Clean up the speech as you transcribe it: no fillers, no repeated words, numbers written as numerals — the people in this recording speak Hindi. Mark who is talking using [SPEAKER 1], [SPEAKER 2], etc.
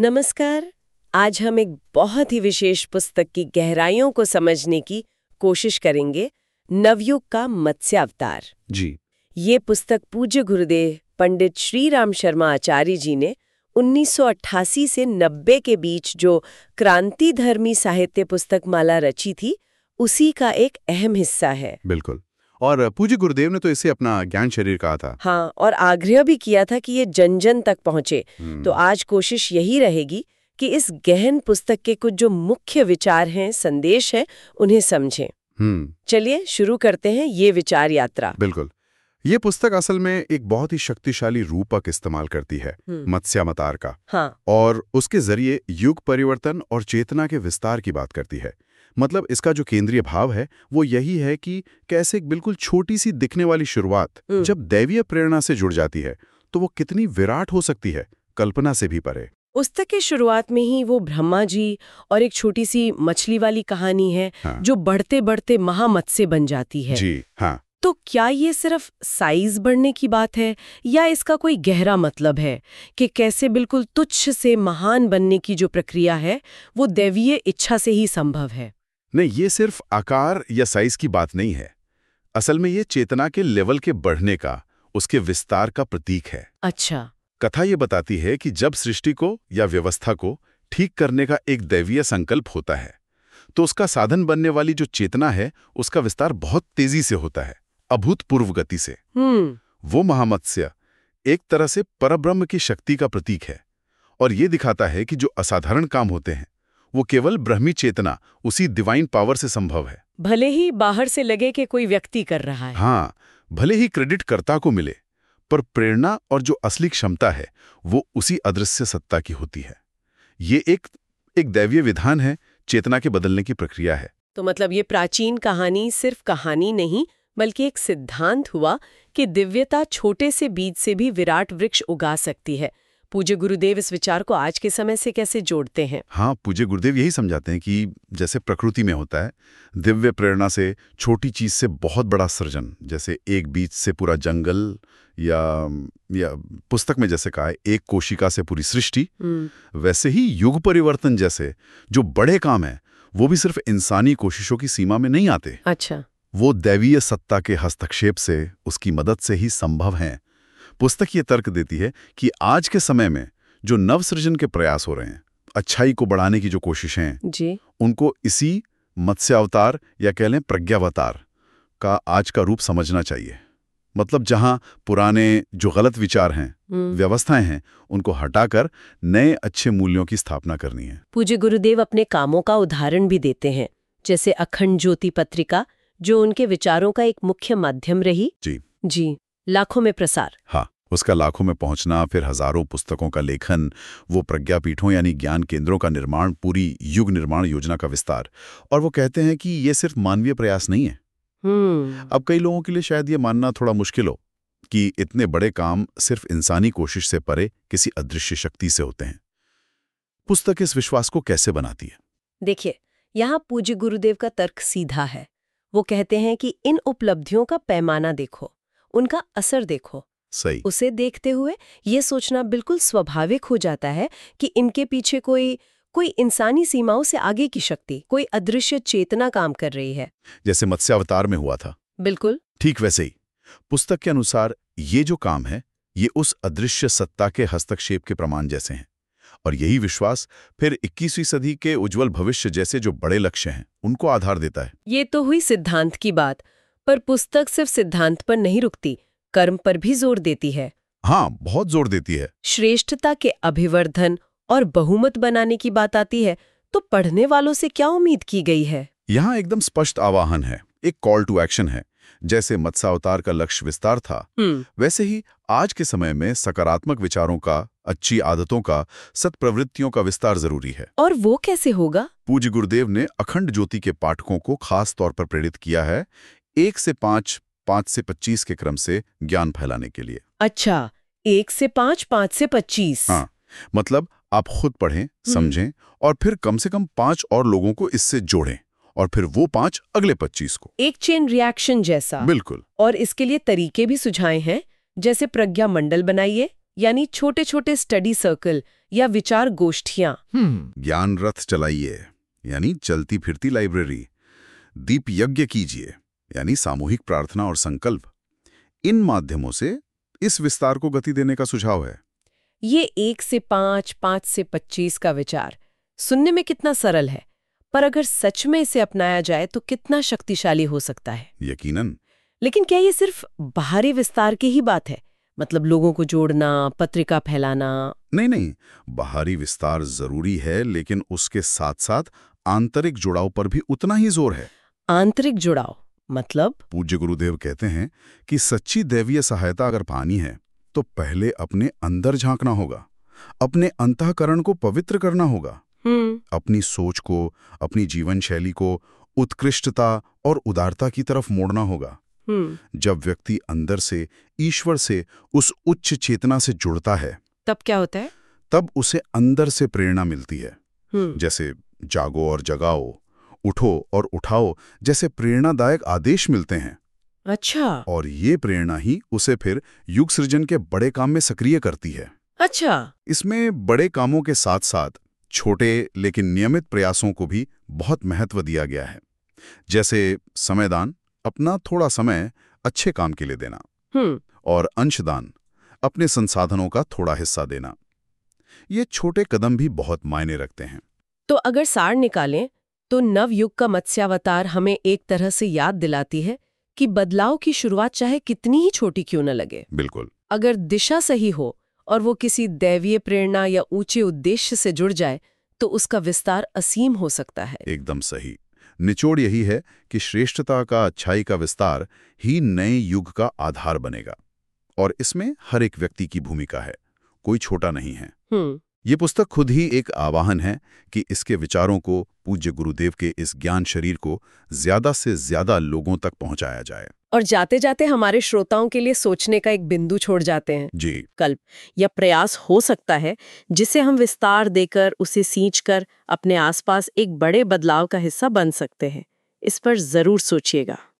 [SPEAKER 1] नमस्कार। आज हम एक बहुत ही विशेष पुस्तक की गहराइयों को समझने की कोशिश करेंगे, नवयुग का मत्स्य अवतार।
[SPEAKER 2] जी।
[SPEAKER 1] ये पुस्तक पूज्य गुरुदेव पंडित श्री राम शर्मा आचार्य जी ने 1988 से 90 के बीच जो क्रांति धर्मी साहित्य पुस्तक माला रची थी, उसी का एक अहम हिस्सा है।
[SPEAKER 2] बिल्कुल। और पूज्य गुरुदेव ने तो इसे अपना ज्ञान शरीर कहा था।
[SPEAKER 1] हाँ, और आग्रह भी किया था कि ये जन जन तक पहुंचे। तो आज कोशिश यही रहेगी कि इस गहन पुस्तक के कुछ जो मुख्य विचार हैं, संदेश हैं, उन्हें समझें। चलिए शुरू करते हैं ये विचार यात्रा।
[SPEAKER 2] बिल्कुल। ये पुस्तक असल में एक बहुत ही शक्तिशाली रूपक इस्तेमाल करती है, मत्स्यावतार का।
[SPEAKER 1] हाँ।
[SPEAKER 2] और उसके जरिए युग परिवर्तन और चेतना के विस्तार की बात करती है। मतलब इसका जो केंद्रीय भाव है वो यही है कि कैसे एक बिल्कुल छोटी सी दिखने वाली शुरुआत जब दैवीय प्रेरणा से जुड़ जाती है तो वो कितनी विराट हो सकती है, कल्पना से भी परे।
[SPEAKER 1] पुस्तक की शुरुआत में ही वो ब्रह्मा जी और एक छोटी सी मछली वाली कहानी है।
[SPEAKER 2] हाँ।
[SPEAKER 1] जो बढ़ते बढ़ते महामत्स्य बन जाती है।
[SPEAKER 2] जी हाँ।
[SPEAKER 1] तो क्या ये सिर्फ साइज बढ़ने की बात है या इसका कोई गहरा मतलब है कि कैसे बिल्कुल तुच्छ से महान बनने की जो प्रक्रिया है वो दैवीय इच्छा से ही संभव है?
[SPEAKER 2] नहीं, ये सिर्फ आकार या साइज की बात नहीं है। असल में ये चेतना के लेवल के बढ़ने का, उसके विस्तार का प्रतीक है।
[SPEAKER 1] अच्छा।
[SPEAKER 2] कथा ये बताती है कि जब सृष्टि को या व्यवस्था को ठीक करने का एक दैवीय संकल्प होता है तो उसका साधन बनने वाली जो चेतना है उसका विस्तार बहुत तेजी से होता है, अभूतपूर्व गति से। वो महामत्स्य एक तरह से परब्रह्म की शक्ति का प्रतीक है और ये दिखाता है कि जो असाधारण काम होते हैं वो केवल ब्रह्मी चेतना, उसी डिवाइन पावर से संभव है।
[SPEAKER 1] भले ही बाहर से लगे कि कोई व्यक्ति कर रहा है।
[SPEAKER 2] हाँ, भले ही क्रेडिट कर्ता को मिले, पर प्रेरणा और जो असली क्षमता है वो उसी अदृश्य सत्ता की होती है। ये एक दैवीय विधान है, चेतना के बदलने की प्रक्रिया है।
[SPEAKER 1] तो मतलब ये प्राचीन कहानी सिर्फ कहानी नहीं बल्कि एक सिद्धांत हुआ कि दिव्यता छोटे से बीज से भी विराट वृक्ष उगा सकती है। पूज्य गुरुदेव इस विचार को आज के समय से कैसे जोड़ते हैं?
[SPEAKER 2] हाँ, पूज्य गुरुदेव यही समझाते हैं कि जैसे प्रकृति में होता है, दिव्य प्रेरणा से छोटी चीज से बहुत बड़ा सृजन, जैसे एक बीज से पूरा जंगल, या पुस्तक में जैसे कहा है एक कोशिका से पूरी सृष्टि, वैसे ही युग परिवर्तन जैसे जो बड़े काम है वो भी सिर्फ इंसानी कोशिशों की सीमा में नहीं आते।
[SPEAKER 1] अच्छा। वो
[SPEAKER 2] दैवीय सत्ता के हस्तक्षेप से, उसकी मदद से ही संभव हैं। पुस्तक ये तर्क देती है कि आज के समय में जो नवसृजन के प्रयास हो रहे हैं, अच्छाई को बढ़ाने की जो कोशिशें हैं
[SPEAKER 1] जी,
[SPEAKER 2] उनको इसी मत्स्यावतार या कह लें प्रज्ञावतार का आज का रूप समझना चाहिए। मतलब जहां पुराने जो गलत विचार हैं, व्यवस्थाएं हैं, उनको हटाकर नए अच्छे मूल्यों की स्थापना करनी है।
[SPEAKER 1] पूज्य गुरुदेव अपने कामों का उदाहरण भी देते हैं, जैसे अखंड ज्योति पत्रिका जो उनके विचारों का एक मुख्य माध्यम रही। जी, लाखों में प्रसार।
[SPEAKER 2] हाँ, उसका लाखों में पहुंचना, फिर हजारों पुस्तकों का लेखन, वो प्रज्ञापीठों यानी ज्ञान केंद्रों का निर्माण, पूरी युग निर्माण योजना का विस्तार। और वो कहते हैं कि ये सिर्फ मानवीय प्रयास नहीं है। अब कई लोगों के लिए शायद ये मानना थोड़ा मुश्किल हो कि इतने बड़े काम सिर्फ इंसानी कोशिश से परे किसी अदृश्य शक्ति से होते हैं। पुस्तक इस विश्वास को कैसे बनाती है?
[SPEAKER 1] देखिए, यहाँ पूज्य गुरुदेव का तर्क सीधा है। वो कहते हैं कि इन उपलब्धियों का पैमाना देखो, उनका असर देखो।
[SPEAKER 2] सही।
[SPEAKER 1] उसे देखते हुए ये सोचना बिल्कुल स्वाभाविक हो जाता है कि इनके पीछे कोई इंसानी सीमाओं से आगे की शक्ति, कोई अदृश्य चेतना काम कर रही है,
[SPEAKER 2] जैसे मत्स्यावतार में हुआ था।
[SPEAKER 1] बिल्कुल
[SPEAKER 2] ठीक वैसे ही पुस्तक के अनुसार ये जो काम है ये उस अदृश्य सत्ता के हस्तक्षेप के प्रमाण जैसे हैं। और यही विश्वास फिर 21वीं सदी के उज्जवल भविष्य जैसे जो बड़े लक्ष्य हैं उनको आधार देता है।
[SPEAKER 1] ये तो हुई सिद्धांत की बात, पर पुस्तक सिर्फ सिद्धांत पर नहीं रुकती, कर्म पर भी जोर देती है।
[SPEAKER 2] हाँ, बहुत जोर देती है।
[SPEAKER 1] श्रेष्ठता के अभिवर्धन और बहुमत बनाने की बात आती है तो पढ़ने वालों से क्या उम्मीद की गई है?
[SPEAKER 2] यहाँ एकदम स्पष्ट आवाहन है, एक कॉल टू एक्शन है। जैसे मत्स्यावतार का लक्ष्य विस्तार था, वैसे ही आज के समय में सकारात्मक विचारों का, अच्छी आदतों का, सत्प्रवृत्तियों का विस्तार जरूरी है।
[SPEAKER 1] और वो कैसे होगा?
[SPEAKER 2] पूज्य गुरुदेव ने अखंड ज्योति के पाठकों को खास तौर पर प्रेरित किया है 1 से 5, 5 से 25 के क्रम से ज्ञान फैलाने के लिए।
[SPEAKER 1] अच्छा, 1 से 5, 5 से 25।
[SPEAKER 2] हाँ, मतलब आप खुद पढ़ें, समझें और फिर कम से कम 5 और लोगों को इससे जोड़ें और फिर वो 5 अगले 25 को।
[SPEAKER 1] एक चेन रिएक्शन जैसा।
[SPEAKER 2] बिल्कुल।
[SPEAKER 1] और इसके लिए तरीके भी सुझाए हैं, जैसे प्रज्ञा मंडल बनाइए, यानी छोटे छोटे स्टडी सर्कल या विचार गोष्ठियां।
[SPEAKER 2] ज्ञान रथ चलाइए, यानी चलती फिरती लाइब्रेरी। दीप यज्ञ कीजिए, यानी सामूहिक प्रार्थना और संकल्प। इन माध्यमों से इस विस्तार को गति देने का सुझाव है।
[SPEAKER 1] ये 1 से 5, 5 से 25 का विचार सुनने में कितना सरल है, पर अगर सच में इसे अपनाया जाए तो कितना शक्तिशाली हो सकता है।
[SPEAKER 2] यकीनन।
[SPEAKER 1] लेकिन क्या ये सिर्फ बाहरी विस्तार की ही बात है? मतलब लोगों को जोड़ना, पत्रिका फैलाना?
[SPEAKER 2] नहीं, बाहरी विस्तार जरूरी है, लेकिन उसके साथ साथ आंतरिक जुड़ाव पर भी उतना ही जोर है।
[SPEAKER 1] आंतरिक जुड़ाव मतलब?
[SPEAKER 2] पूज्य गुरुदेव कहते हैं कि सच्ची दैवीय सहायता अगर पानी है तो पहले अपने अंदर झांकना होगा, अपने अंतःकरण को पवित्र करना होगा, अपनी सोच को, अपनी जीवन शैली को उत्कृष्टता और उदारता की तरफ मोड़ना होगा। जब व्यक्ति अंदर से, ईश्वर से, उस उच्च चेतना से जुड़ता है,
[SPEAKER 1] तब क्या होता है?
[SPEAKER 2] तब उसे अंदर से प्रेरणा मिलती है। जैसे जागो और जगाओ, उठो और उठाओ जैसे प्रेरणादायक आदेश मिलते हैं।
[SPEAKER 1] अच्छा।
[SPEAKER 2] और ये प्रेरणा ही उसे फिर युग सृजन के बड़े काम में सक्रिय करती है।
[SPEAKER 1] अच्छा।
[SPEAKER 2] इसमें बड़े कामों के साथ साथ छोटे लेकिन नियमित प्रयासों को भी बहुत महत्व दिया गया है। जैसे समयदान, अपना थोड़ा समय अच्छे काम के लिए देना, और अंशदान, अपने संसाधनों का थोड़ा हिस्सा देना। ये छोटे कदम भी बहुत मायने रखते हैं।
[SPEAKER 1] तो अगर सार निकालें तो नवयुग का मत्स्यावतार हमें एक तरह से याद दिलाती है कि बदलाव की शुरुआत चाहे कितनी ही छोटी क्यों न लगे,
[SPEAKER 2] बिल्कुल,
[SPEAKER 1] अगर दिशा सही हो और वो किसी दैवीय प्रेरणा या ऊंचे उद्देश्य से जुड़ जाए तो उसका विस्तार असीम हो सकता है।
[SPEAKER 2] एकदम सही। निचोड़ यही है कि श्रेष्ठता का, अच्छाई का विस्तार ही नए युग का आधार बनेगा, और इसमें हर एक व्यक्ति की भूमिका है, कोई छोटा नहीं है। ये पुस्तक खुद ही एक आवाहन है कि इसके विचारों को, पूज्य गुरुदेव के इस ज्ञान शरीर को ज्यादा से ज्यादा लोगों तक पहुंचाया जाए।
[SPEAKER 1] और जाते जाते हमारे श्रोताओं के लिए सोचने का एक बिंदु छोड़ जाते हैं।
[SPEAKER 2] जी।
[SPEAKER 1] कल्प या प्रयास हो सकता है जिसे हम विस्तार देकर, उसे सींचकर अपने आसपास एक बड़े बदलाव का हिस्सा बन सकते हैं। इस पर जरूर सोचिएगा।